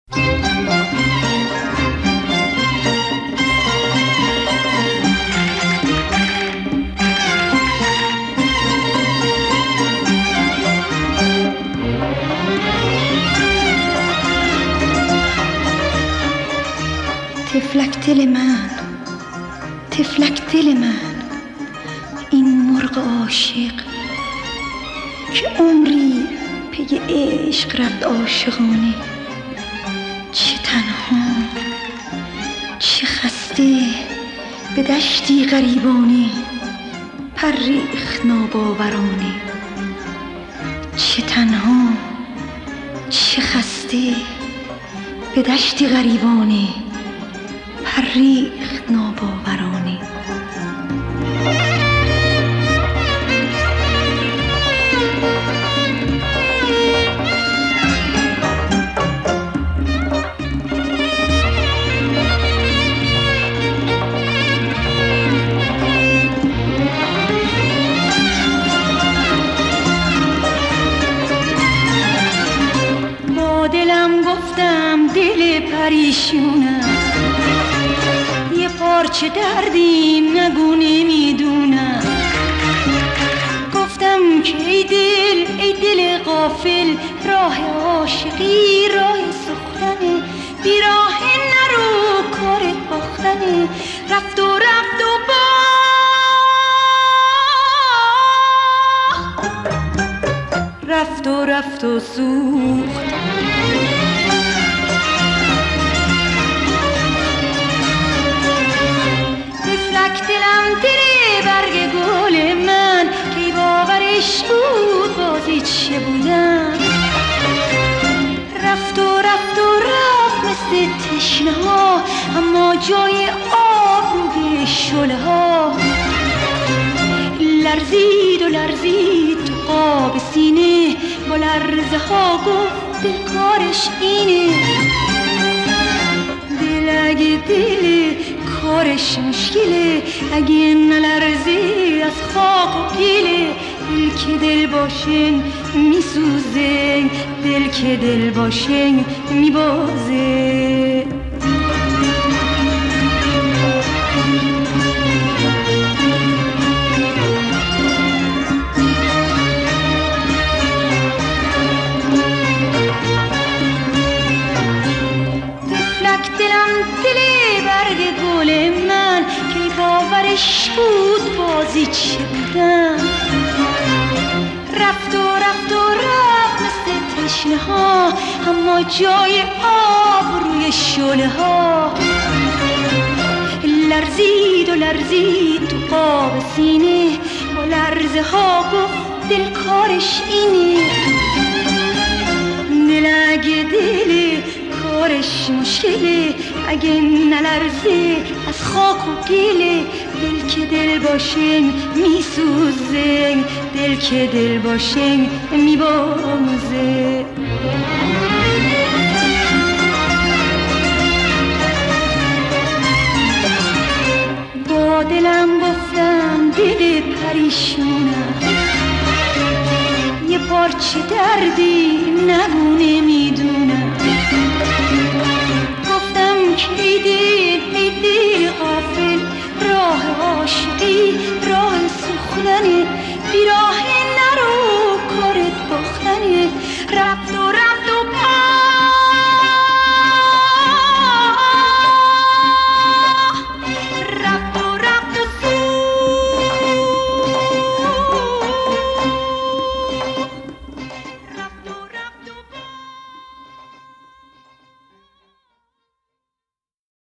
تفلک دل من، تفلک دل من، این مرغ عاشق که عمری پی عشق رفت عاشقانه. چه تنها، چه خسته، به دشتی غریبانه پر ریخت ناباورانه. چه تنها، چه خسته، به دشتی غریبانه پر ریخت ناباورانه. با دلم گفتم دل پریشونم، یه پارچه دردی نگو نمیدونم. گفتم که ای دل غافل، راه عاشقی راه سوختنه، بی راه نرو کارت باختنه. رفت و رفت و رفت و رفت و سوخت. تفلک دلم دل برگ گل من، کی باورش بود بازی چه بودم. رفت و رفت و رفت مثل تشنه ها، اما جای آب روی شله ها. لرزید و لرزید تو قاب سینه، با لرزه ها گفت دل کارش اینه. دل اگه دل کارش مشکله، اگه نلرزه از خاک و گله. دل که دل باشه میسوزه، دل که دل باشه میبازه. دلم دل برگ گل من، که باورش بود بازی چه بودم. رفت و رفت و رفت مثل تشنه ها، اما جای آب روی شله ها. لرزید و لرزید تو قاب سینه، با لرزه ها گفت دل کارش اینه. دل اگه دل کارش مشکله، اگه نلرزه از خاک و گله. دل که دل باشه میسوزه، دل که دل باشه میبازه. با دلم گفتم دل پریشونم، یه پارچه دردی نگو